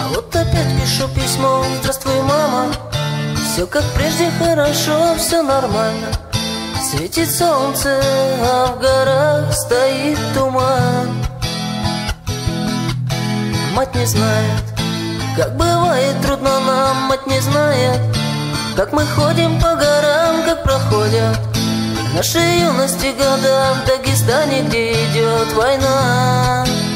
Вот опять пишу письмо: здравствуй, мама. Все как прежде хорошо, все нормально. Светит солнце, а в горах стоит туман. Мать не знает, как бывает трудно нам. Мать не знает, как мы ходим по горам, как проходят наши юности года в Дагестане, где идет война.